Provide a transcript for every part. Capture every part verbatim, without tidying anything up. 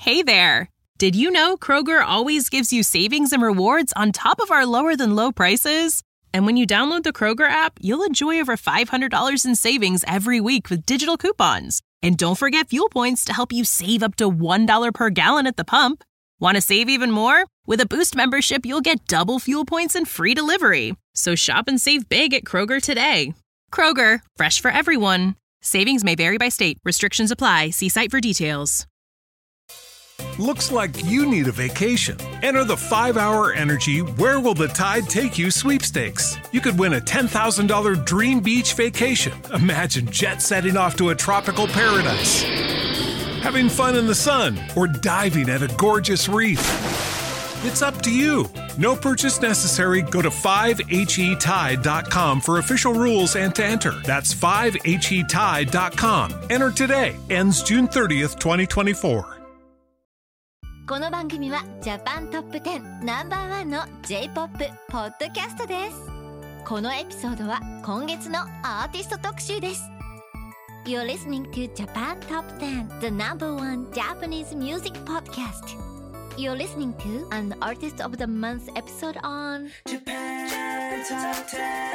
Hey there! Did you know Kroger always gives you savings and rewards on top of our lower-than-low prices? And when you download the Kroger app, you'll enjoy over five hundred dollars in savings every week with digital coupons. And don't forget fuel points to help you save up to one dollar per gallon at the pump. Want to save even more? With a Boost membership, you'll get double fuel points and free delivery. So shop and save big at Kroger today. Kroger, fresh for everyone. Savings may vary by state. Restrictions apply. See site for details. Looks like you need a vacation. Enter the five hour Energy Where Will the Tide Take You sweepstakes. You could win a ten thousand dollars dream beach vacation. Imagine jet setting off to a tropical paradise, having fun in the sun, or diving at a gorgeous reef. It's up to you. No purchase necessary. Go to five H E tide dot com for official rules and to enter. That's five H E tide dot com. Enter today. Ends June thirtieth, twenty twenty-four. この番組はジャパントップテンナンバーワンの J-ポップ ポッドキャストです。このエピソードは今月のアーティスト特集です。You're listening to Japan Top ten, the number one Japanese music podcast. You're listening to an Artist of the Month episode on Japan Top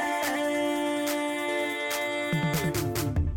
ten.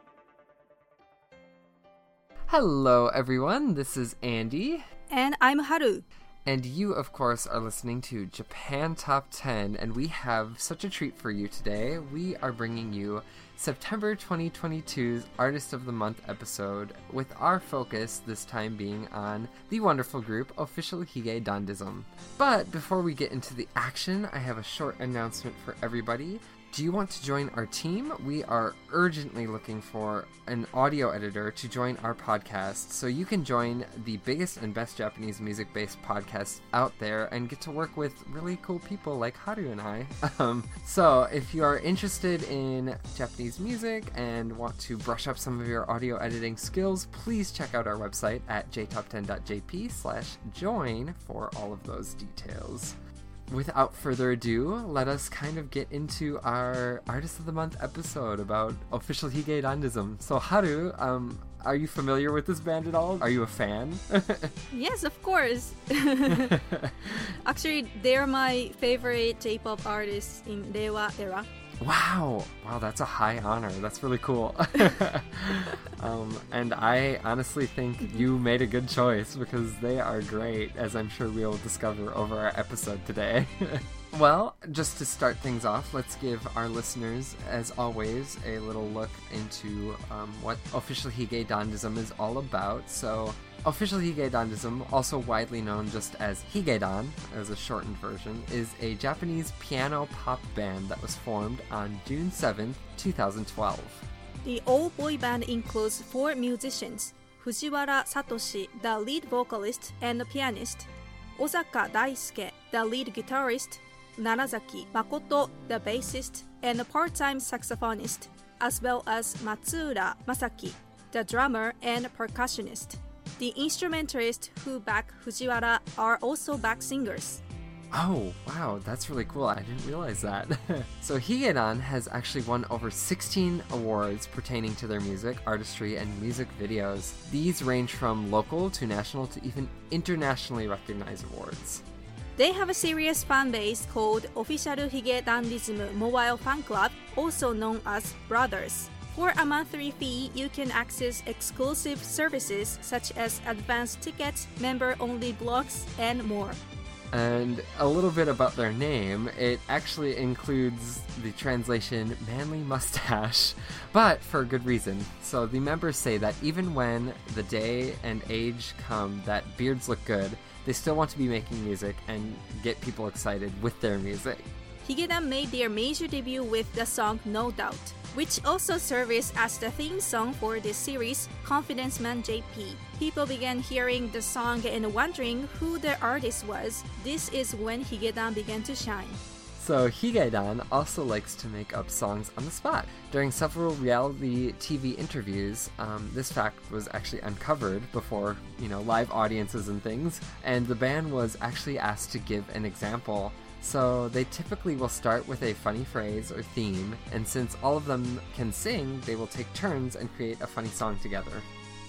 Hello everyone, this is Andy. And I'm Haru. And you, of course, are listening to Japan Top ten, and we have such a treat for you today. We are bringing you September twenty twenty-two's Artist of the Month episode, with our focus this time being on the wonderful group Official Hige Dandism. But before we get into the action, I have a short announcement for everybody. Do you want to join our team? We are urgently looking for an audio editor to join our podcast, so you can join the biggest and best Japanese music-based podcast out there and get to work with really cool people like Haru and I. Um, so if you are interested in Japanese music and want to brush up some of your audio editing skills, please check out our website at j top ten dot j p slash join for all of those details. Without further ado, let us kind of get into our Artist of the Month episode about Official Hige Dandism. So Haru, um, are you familiar with this band at all? Are you a fan? Yes, of course. Actually, they're my favorite J-pop artists in Reiwa era. Wow. Wow, that's a high honor. That's really cool. um, and I honestly think you made a good choice because they are great, as I'm sure we will discover over our episode today. Well, just to start things off, let's give our listeners, as always, a little look into um, what Official Hige Dandism is all about. So, Official Hige Dandism, also widely known just as Higedan, as a shortened version, is a Japanese piano pop band that was formed on June seventh, twenty twelve. The all-boy band includes four musicians: Fujiwara Satoshi, the lead vocalist and pianist; Osaka Daisuke, the lead guitarist; Narazaki Makoto, the bassist and part-time saxophonist, as well as Matsuura Masaki, the drummer and percussionist. The instrumentalists who back Fujiwara are also back singers. Oh, wow, that's really cool. I didn't realize that. So Higedan has actually won over sixteen awards pertaining to their music, artistry, and music videos. These range from local to national to even internationally recognized awards. They have a serious fan base called Official Hige Dandism Mobile Fan Club, also known as Brothers. For a monthly fee, you can access exclusive services such as advance tickets, member-only blogs, and more. And a little bit about their name, it actually includes the translation manly mustache, but for a good reason. So the members say that even when the day and age come that beards look good, they still want to be making music and get people excited with their music. Higedan made their major debut with the song No Doubt, which also serves as the theme song for this series, Confidence Man J P. People began hearing the song and wondering who the artist was. This is when Higedan began to shine. So Higedan also likes to make up songs on the spot. During several reality T V interviews, um, this fact was actually uncovered before, you know, live audiences and things, and the band was actually asked to give an example. So they typically will start with a funny phrase or theme, and since all of them can sing, they will take turns and create a funny song together.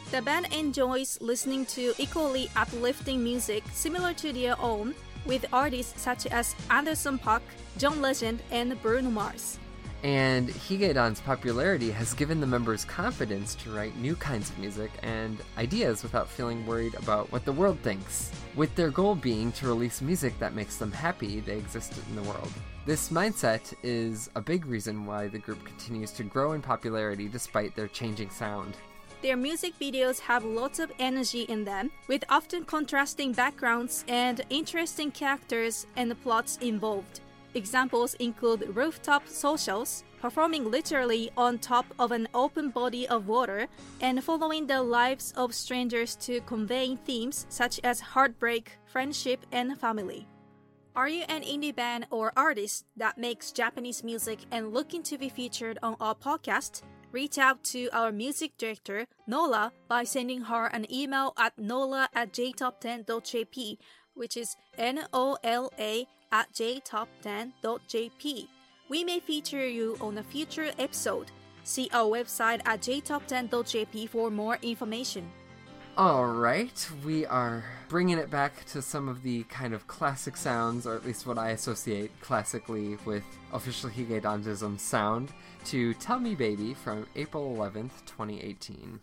The band enjoys listening to equally uplifting music similar to their own, with artists such as Anderson .Paak, John Legend, and Bruno Mars. And Higedon's popularity has given the members confidence to write new kinds of music and ideas without feeling worried about what the world thinks, with their goal being to release music that makes them happy they exist in the world. This mindset is a big reason why the group continues to grow in popularity despite their changing sound. Their music videos have lots of energy in them, with often contrasting backgrounds and interesting characters and plots involved. Examples include Rooftop Socials, performing literally on top of an open body of water, and following the lives of strangers to convey themes such as heartbreak, friendship, and family. Are you an indie band or artist that makes Japanese music and looking to be featured on our podcast? Reach out to our music director, Nola, by sending her an email at nola at j top ten dot j p, which is N O L A at j top ten dot j p. We may feature you on a future episode. See our website at j top ten dot j p for more information. Alright, we are bringing it back to some of the kind of classic sounds, or at least what I associate classically with official Higedonjism sound, to Tell Me Baby from April eleventh, twenty eighteen.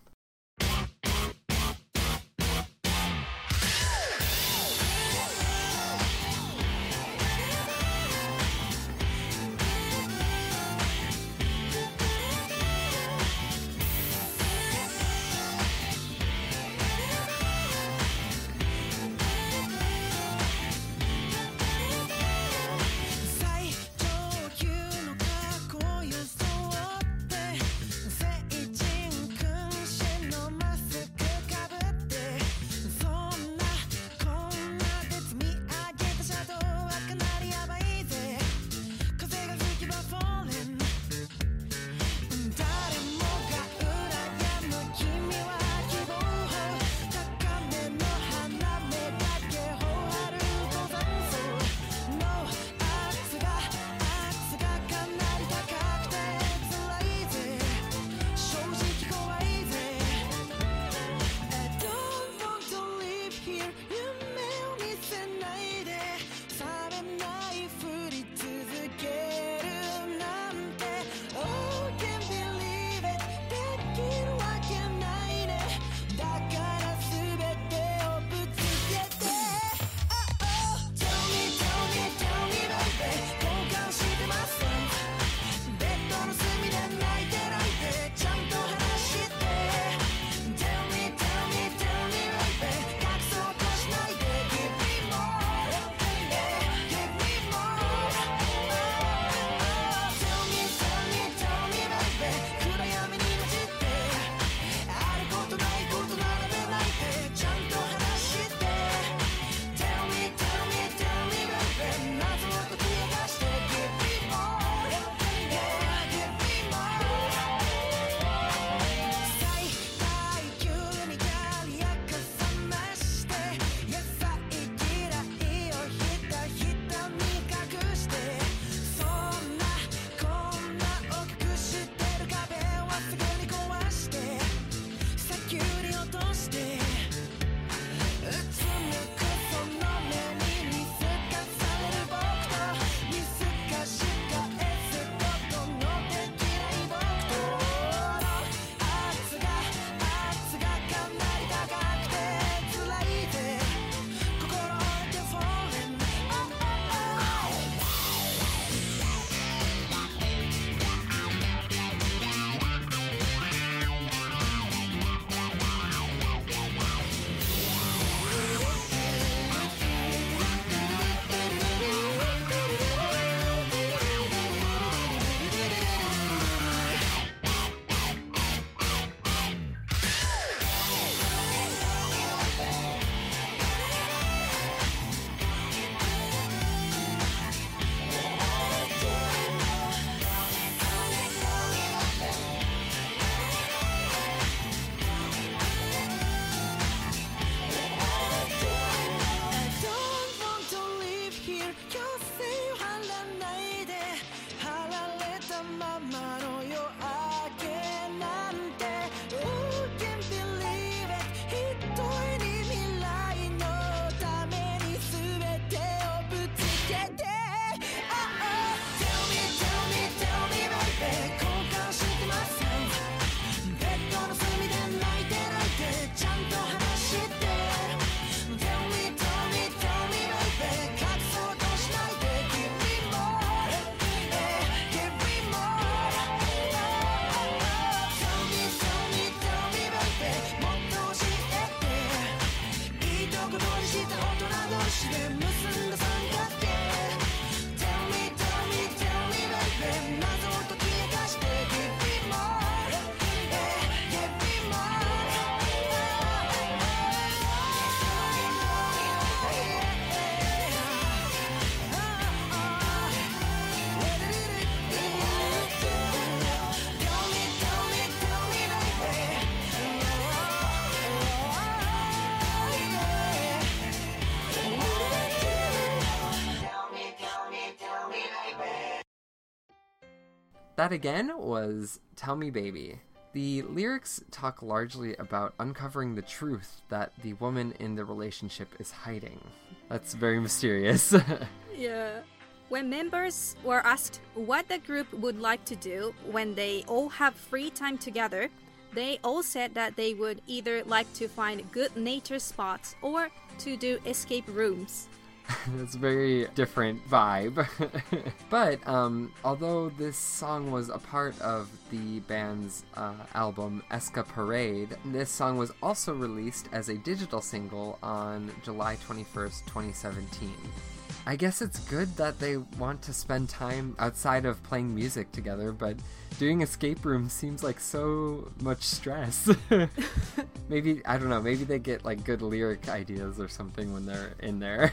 That again was Tell Me Baby. The lyrics talk largely about uncovering the truth that the woman in the relationship is hiding. That's very mysterious. Yeah. When members were asked what the group would like to do when they all have free time together, they all said that they would either like to find good nature spots or to do escape rooms. It's a very different vibe. But um, although this song was a part of the band's uh, album Eska Parade, this song was also released as a digital single on July twenty-first, twenty seventeen. I guess it's good that they want to spend time outside of playing music together, but doing escape rooms seems like so much stress. Maybe, I don't know, maybe they get like good lyric ideas or something when they're in there.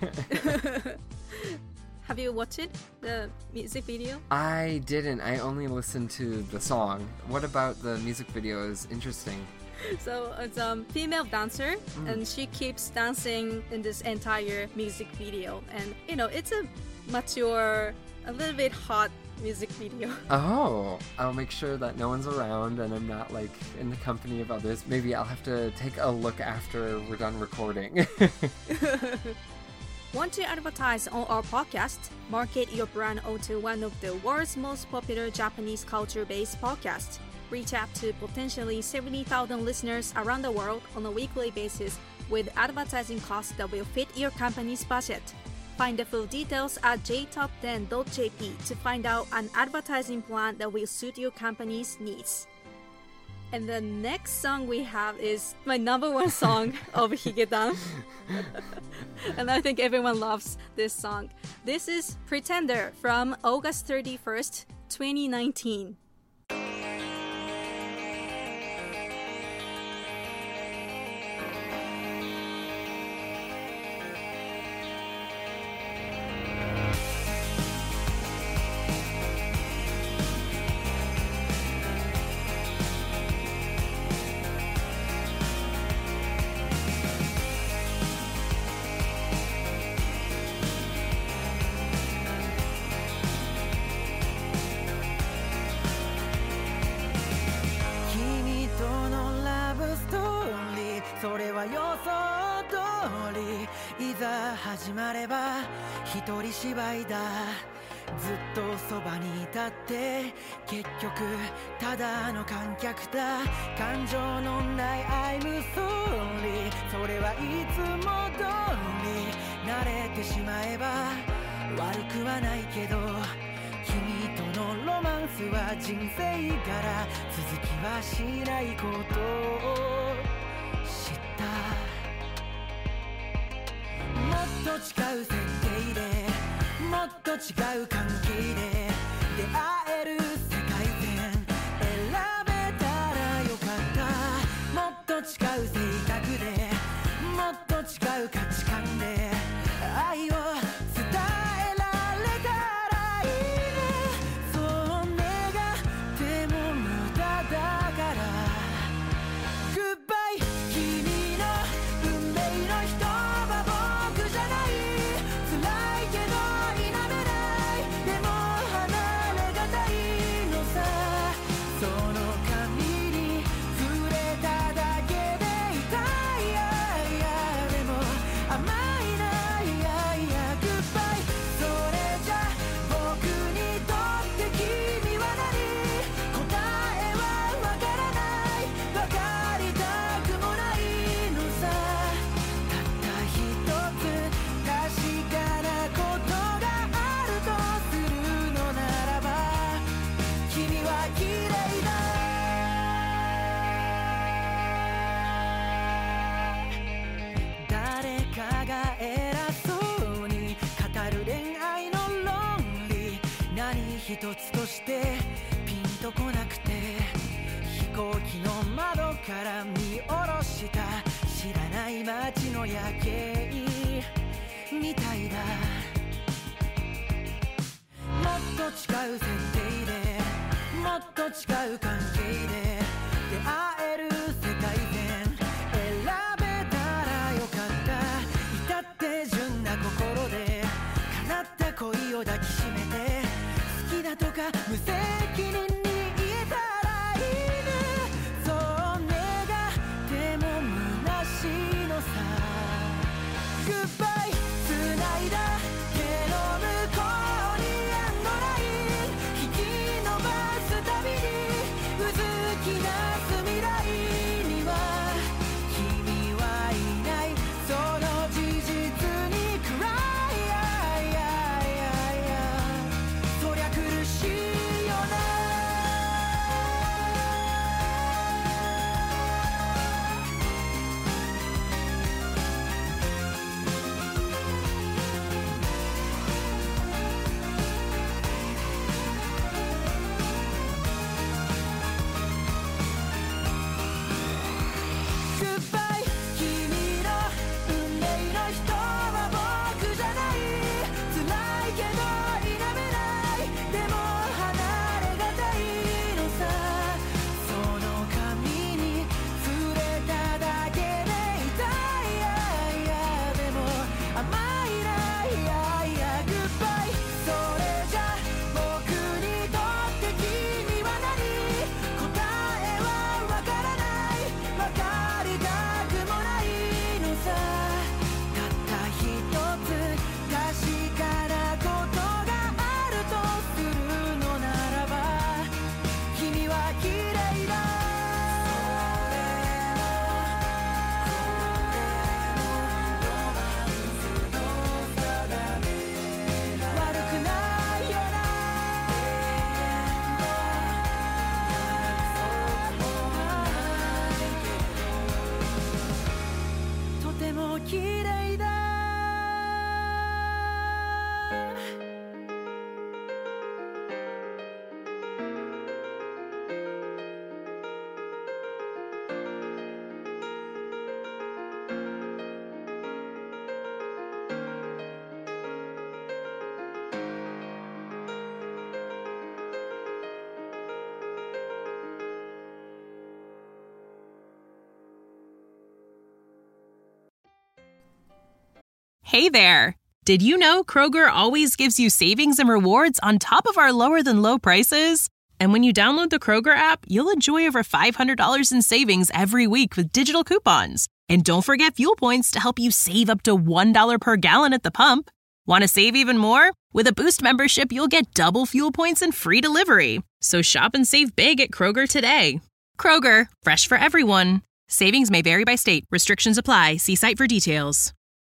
Have you watched it, the music video? I didn't. I only listened to the song. What about the music video is interesting? So it's a um, female dancer, mm. and she keeps dancing in this entire music video. And, you know, it's a mature, a little bit hot music video. Oh, I'll make sure that no one's around and I'm not, like, in the company of others. Maybe I'll have to take a look after we're done recording. Want to advertise on our podcast? Market your brand onto one of the world's most popular Japanese culture-based podcasts. Reach out to potentially seventy thousand listeners around the world on a weekly basis with advertising costs that will fit your company's budget. Find the full details at j top ten dot j p to find out an advertising plan that will suit your company's needs. And the next song we have is my number one song of Higetan. And I think everyone loves this song. This is Pretender from August thirty-first, twenty nineteen. 始まれば一人芝居だずっとそばにいたって結局ただの観客だ感情のない I'm sorry それはいつも通り慣れてしまえば悪くはないけど君とのロマンスは人生から続きはしないことを知ったもっと違う設定でもっと違う関係で出会える世界線選べたらよかったもっと違う性格でもっと違う価値観で愛を伝えられたらいいねそう願っても無駄だからグッバイ君の運命の人誰かが偉そう一つとしてピンとこなくて飛行機の窓から見下ろした知らない街の夜景みたいだもっと違う設定でもっと違う関係で出会える世界線選べたらよかった至って純な心で叶った恋を抱きしめて好きだとか無責任に言えたらいいねそう願っても虚しいのさ Goodbye 繋いだ手の向こうにエンドライン引き伸ばすたびにうずき出す未来には君はいないその事実に暗いそりゃ苦しいよなGoodbye 君の運命の人は僕じゃない辛いけど否めないでも離れがたいのさその髪に触れただけで痛いでも甘いな Goodbye それじゃ僕にとって君は何答えはわからないわかりたくもないのさたった一つ確かなことがあるとするのならば君は綺麗だ悪くないよなとても綺麗だ Hey there! Did you know Kroger always gives you savings and rewards on top of our lower than low prices? And when you download the Kroger app, you'll enjoy over five hundred dollars in savings every week with digital coupons. And don't forget fuel points to help you save up to one dollar per gallon at the pump. Want to save even more? With a Boost membership, you'll get double fuel points and free delivery. So shop and save big at Kroger today. Kroger, fresh for everyone. Savings may vary by state. Restrictions apply. See site for details.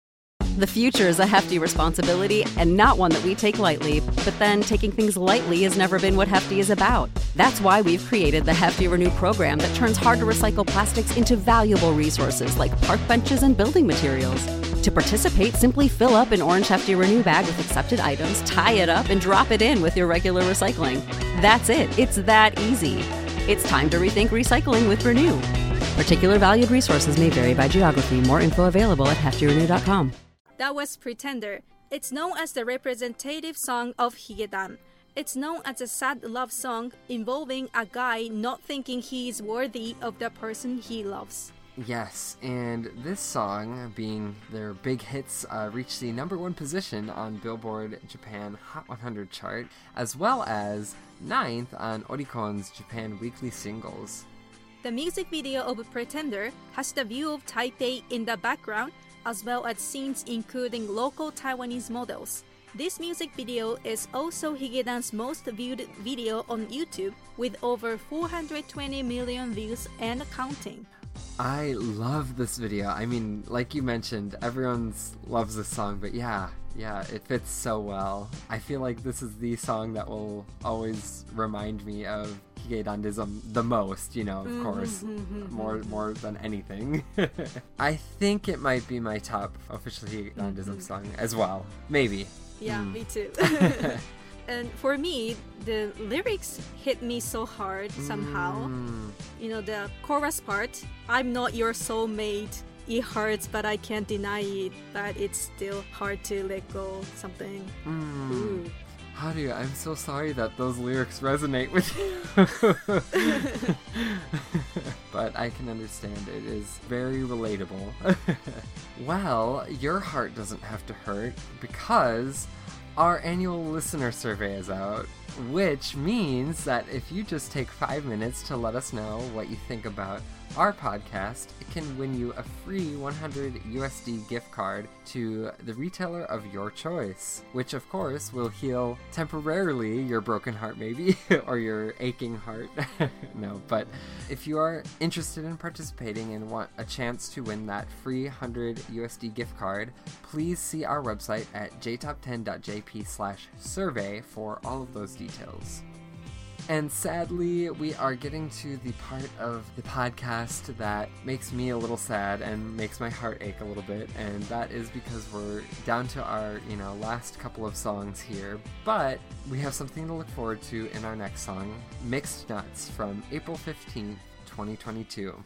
The future is a hefty responsibility and not one that we take lightly. But then taking things lightly has never been what Hefty is about. That's why we've created the Hefty Renew program that turns hard-to-recycle plastics into valuable resources like park benches and building materials. To participate, simply fill up an orange Hefty Renew bag with accepted items, tie it up, and drop it in with your regular recycling. That's it. It's that easy. It's time to rethink recycling with Renew. Particular valued resources may vary by geography. More info available at hefty renew dot com. That was Pretender. It's known as the representative song of Higedan. It's known as a sad love song involving a guy not thinking he is worthy of the person he loves. Yes, and this song, being their big hits, uh, reached the number one position on Billboard Japan Hot one hundred chart, as well as ninth on Oricon's Japan Weekly Singles. The music video of Pretender has the view of Taipei in the background, as well as scenes including local Taiwanese models. This music video is also Higedan's most viewed video on YouTube, with over four hundred twenty million views and counting. I love this video. I mean, like you mentioned, everyone loves this song, but yeah, yeah, it fits so well. I feel like this is the song that will always remind me of Higedandism the most, you know, of course, more more than anything. I think it might be my top official Higedandism song as well. Maybe. Yeah, mm. me too. And for me, the lyrics hit me so hard somehow. Mm. You know, the chorus part, I'm not your soulmate. It hurts, but I can't deny it. But it's still hard to let go. Something. Mm. Ooh. Haru, I'm so sorry that those lyrics resonate with you. But I can understand. It is very relatable. Well, your heart doesn't have to hurt because our annual listener survey is out, which means that if you just take five minutes to let us know what you think about our podcast, it can win you a free one hundred U S D gift card to the retailer of your choice, which of course will heal temporarily your broken heart maybe, or your aching heart. No, but if you are interested in participating and want a chance to win that free one hundred U S D gift card, please see our website at j top ten dot j p slash survey for all of those details. And sadly, we are getting to the part of the podcast that makes me a little sad and makes my heart ache a little bit, and that is because we're down to our, you know, last couple of songs here. But we have something to look forward to in our next song, Mixed Nuts from April fifteenth, twenty twenty-two.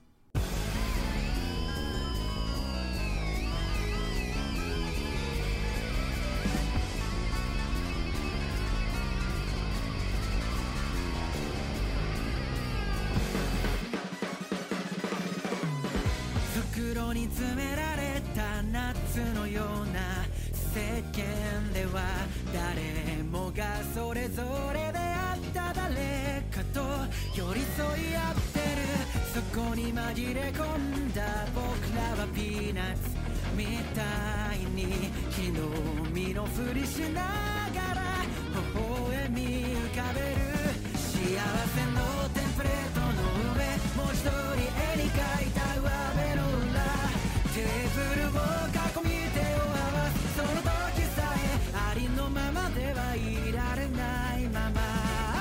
袋に詰められた夏のような世間では誰もがそれぞれであった誰かと寄り添い合ってるそこに紛れ込んだ僕らはピーナッツみたいに昨日身のふりしながら微笑み浮かべる幸せのテンプレートの上文字通り絵に描いた上辺の裏テーブルを囲み手を合わすその時さえありのままではいられないまま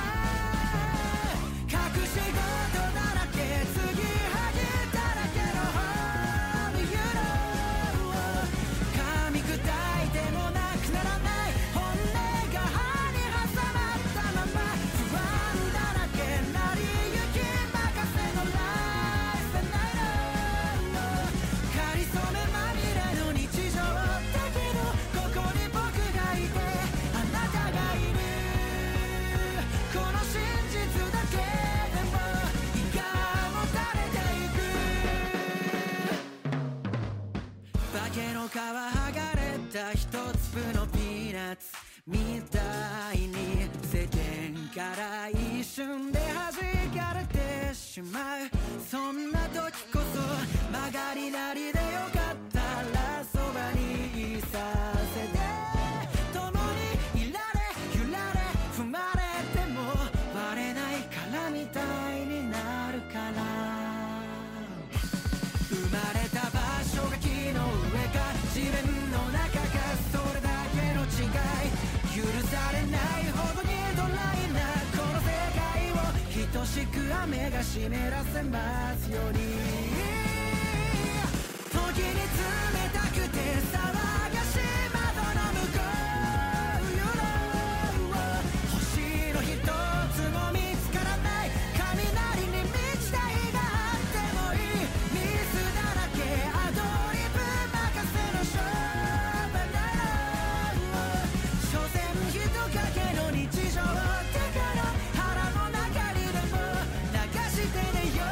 隠し事だらけ継ぎはぎだらけの Home You know 噛み砕いてもなくならない本音が歯に挟まったまま不安だらけなりゆき任せの Life and I know かりそめまみれの日常だけどここに僕がいてあなたがいるこの真実だけでも胃がもたれていく化けの皮剥がれた一粒のピーナッツみたいに世間から一瞬で弾かれてしまうそんな時こそ曲がりなりでよかったらそばにいさせて共にいられ揺られ踏まれても割れない殻みたいになるから生まれた場所が木の上か地面の中かそれだけの違い許されないほどにドライなこの世界を等しく雨が湿らせますように時に冷たくて騒がしい窓の向こう You know 星の一つも見つからない雷に満ちた日があってもいいミスだらけアドリブ任せのショーバナナ所詮人影の日常だから腹の中にでも流してねよ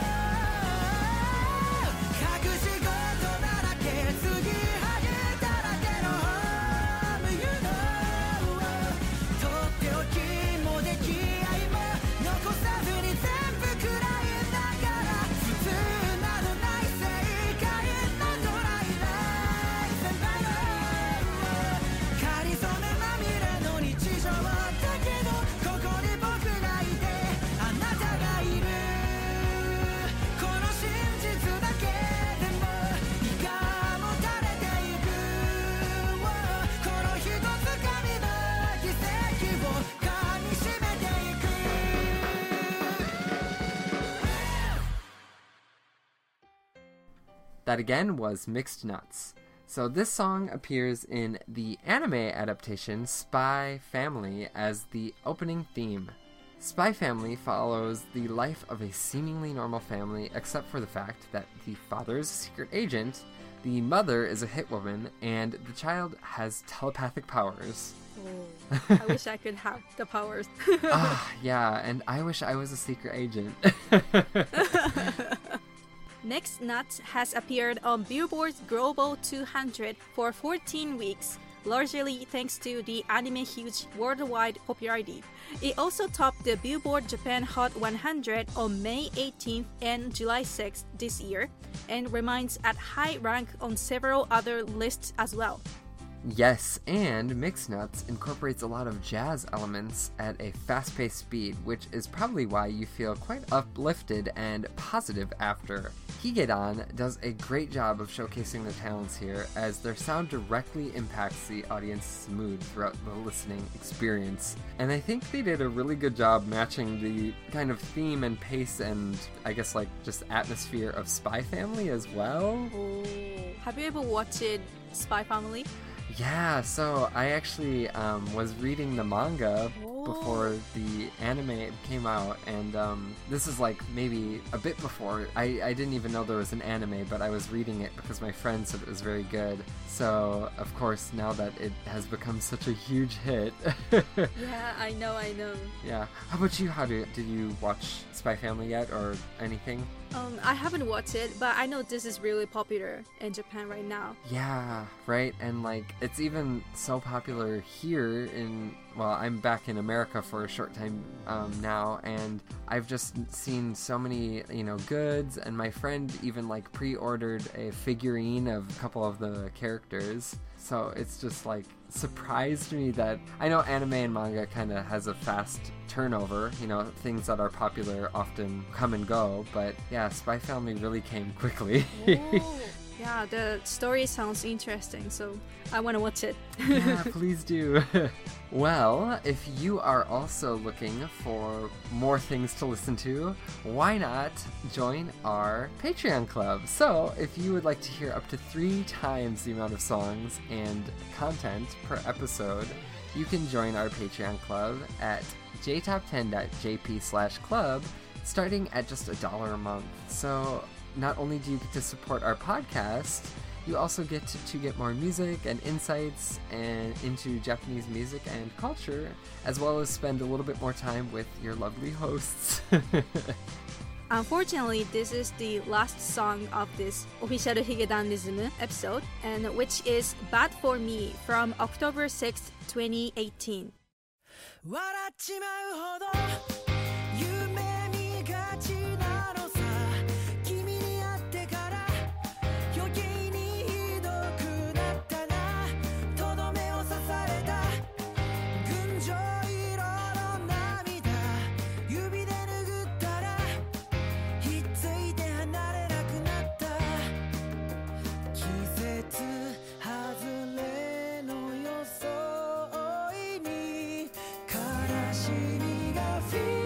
隠し事だらけ継ぎはぎだらけの Home You know とっておきも出来合いも残さずに全部食らいながら普通などない正解なドライライフand I know かりそめまみれの日常だけどここに僕がいてあなたがいるこの真実だけでも胃がもたれていくこの一つ紙の奇跡を噛みしめていく That again was Mixed Nuts. So this song appears in the anime adaptation Spy Family as the opening theme. Spy Family follows the life of a seemingly normal family except for the fact that the father is a secret agent, the mother is a hitwoman, and the child has telepathic powers. Oh, I wish I could have the powers. Ah, yeah, and I wish I was a secret agent. Next Nut has appeared on Billboard's Global two hundred for fourteen weeks, largely thanks to the anime's huge worldwide popularity. It also topped the Billboard Japan Hot one hundred on May eighteenth and July sixth this year, and remains at high rank on several other lists as well. Yes, and Mixed Nuts incorporates a lot of jazz elements at a fast-paced speed, which is probably why you feel quite uplifted and positive after. Higedan does a great job of showcasing their talents here, as their sound directly impacts the audience's mood throughout the listening experience. And I think they did a really good job matching the kind of theme and pace and, I guess, like, just atmosphere of Spy Family as well. Oh, have you ever watched Spy Family? Yeah, so I actually um, was reading the manga Oh. before the anime came out, and um, this is like maybe a bit before. I, I didn't even know there was an anime, but I was reading it because my friend said it was very good. So, of course, now that it has become such a huge hit. Yeah, I know, I know. Yeah. How about you? How do, did you watch Spy Family yet, or anything? Um, I haven't watched it, but I know this is really popular in Japan right now. Yeah, right? And, like, it's even so popular here in, well, I'm back in America for a short time um, now, and I've just seen so many, you know, goods, and my friend even, like, pre-ordered a figurine of a couple of the characters. So it's just, like, surprised me that, I know anime and manga kind of has a fast turnover, you know, things that are popular often come and go, but yeah, Spy Family really came quickly. Oh, yeah, the story sounds interesting, so I want to watch it. Yeah, please do. Well, if you are also looking for more things to listen to, why not join our Patreon club? So, if you would like to hear up to three times the amount of songs and content per episode, you can join our Patreon club at j top ten dot j p slash club, starting at just a dollar a month. So, not only do you get to support our podcast, you also get to, to get more music and insights and into Japanese music and culture, as well as spend a little bit more time with your lovely hosts. Unfortunately, this is the last song of this official Higedanism episode, and which is Bad for Me from October sixth, twenty eighteen. 笑っちまうほど夢見がちなのさ君に会ってから余計にひどくなったなとどめを刺された群青色の涙指で拭ったらひっついて離れなくなった季節外れの装いに悲しみがフィ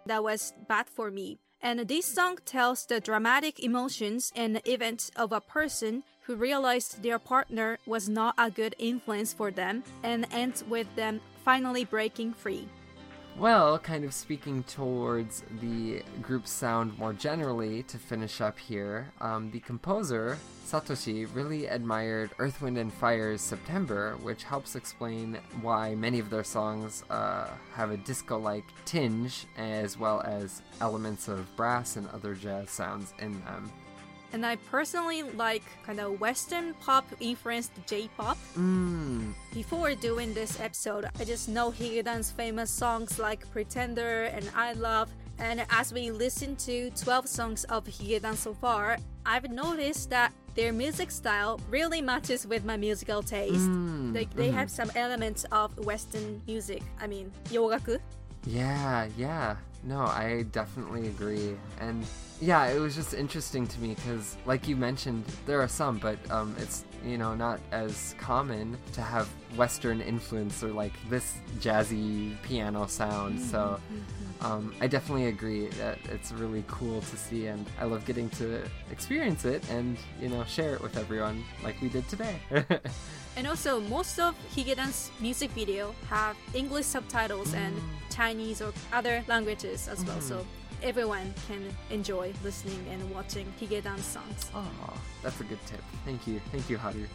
that was bad for me. And this song tells the dramatic emotions and events of a person who realized their partner was not a good influence for them and ends with them finally breaking free. Well, kind of speaking towards the group's sound more generally, to finish up here, um, the composer, Satoshi, really admired Earth, Wind and Fire's September, which helps explain why many of their songs uh, have a disco-like tinge, as well as elements of brass and other jazz sounds in them. And I personally like kind of Western pop influenced J-pop. Mm. Before doing this episode, I just know Higedan's famous songs like Pretender and I Love. And as we listen to twelve songs of Higedan so far, I've noticed that their music style really matches with my musical taste. Mm. They, they mm-hmm. have some elements of Western music. I mean, yogaku. Yeah, yeah. No, I definitely agree. And yeah, it was just interesting to me because, like you mentioned, there are some, but um, it's, you know, not as common to have Western influence or like this jazzy piano sound. So um, I definitely agree that it's really cool to see, and I love getting to experience it and, you know, share it with everyone like we did today. And also, most of Higedan's music video have English subtitles mm. and Chinese or other languages as well, mm. so everyone can enjoy listening and watching Higedan's songs. Oh, that's a good tip. Thank you. Thank you, Haru.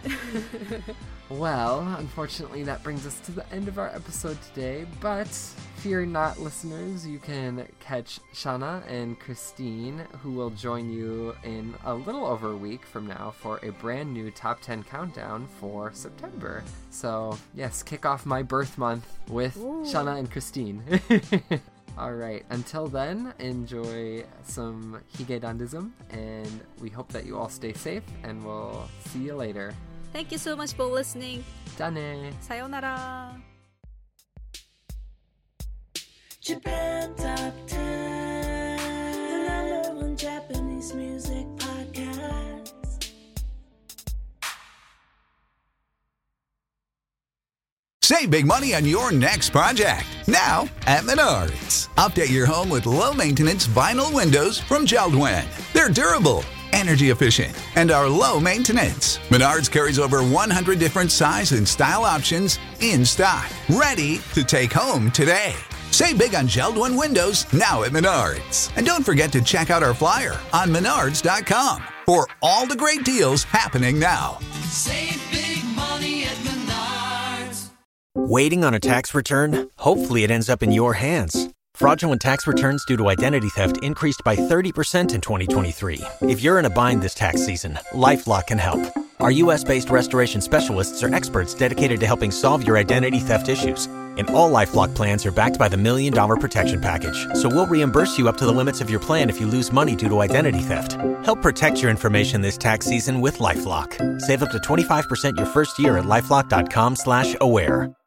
Well, unfortunately, that brings us to the end of our episode today, but fear not, listeners. You can catch Shana and Christine, who will join you in a little over a week from now for a brand new Top ten Countdown for September. So, yes, kick off my birth month with Ooh. Shana and Christine. Alright, until then, enjoy some Higedandism, and we hope that you all stay safe, and we'll see you later. Thank you so much for listening. Dane. Sayonara. Japan Top ten, the number one Japanese music podcast. Save big money on your next project, now at Menards. Update your home with low-maintenance vinyl windows from Jeld-Wen. They're durable, energy efficient, and are low maintenance. Menards carries over one hundred different size and style options in stock, ready to take home today. Save big on Jeld-Wen windows now at Menards. And don't forget to check out our flyer on menards dot com for all the great deals happening now. Save big money at Menards. Waiting on a tax return? Hopefully it ends up in your hands. Fraudulent tax returns due to identity theft increased by thirty percent in twenty twenty-three. If you're in a bind this tax season, LifeLock can help. Our U S-based restoration specialists are experts dedicated to helping solve your identity theft issues. And all LifeLock plans are backed by the Million Dollar Protection Package. So we'll reimburse you up to the limits of your plan if you lose money due to identity theft. Help protect your information this tax season with LifeLock. Save up to twenty-five percent your first year at LifeLock dot com slash aware.